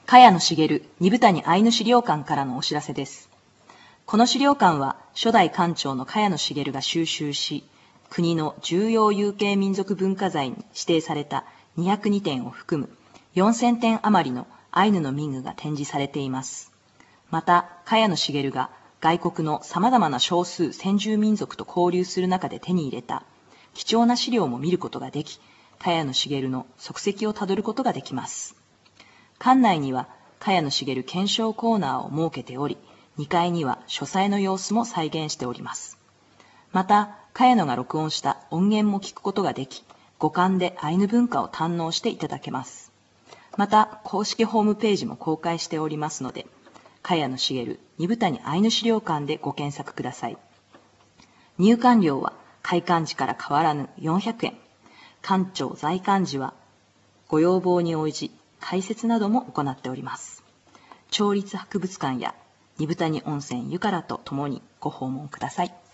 茅野茂二部谷アイヌ資料館からのお知らせです。この資料館は初代館長の茅野茂が収集し、国の重要有形民族文化財に指定された202点を含む4000点余りのアイヌの民具が展示されています。また、茅野茂が外国の様々な少数先住民族と交流する中で手に入れた貴重な資料も見ることができ、茅野茂の足跡をたどることができます。館内には茅野茂検証コーナーを設けており、2階には書斎の様子も再現しております。また、茅野が録音した音源も聞くことができ、五感でアイヌ文化を堪能していただけます。また、公式ホームページも公開しておりますので、茅野茂二部谷アイヌ資料館でご検索ください。入館料は開館時から変わらぬ400円。館長在館時はご要望に応じ解説なども行っております。町立博物館や二部谷温泉ゆからとともにご訪問ください。